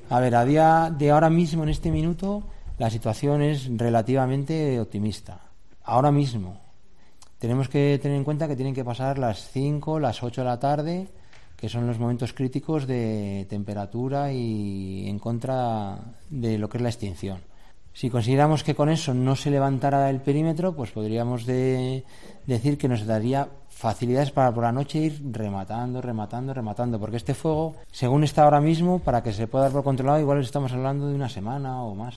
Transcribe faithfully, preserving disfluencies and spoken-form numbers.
A ver, a día de ahora mismo, en este minuto, la situación es relativamente optimista. Ahora mismo. Tenemos que tener en cuenta que tienen que pasar las cinco, las ocho de la tarde, que son los momentos críticos de temperatura y en contra de lo que es la extinción. Si consideramos que con eso no se levantara el perímetro, pues podríamos de, decir que nos daría facilidades para por la noche ir rematando, rematando, rematando, porque este fuego, según está ahora mismo, para que se pueda dar por controlado, igual estamos hablando de una semana o más.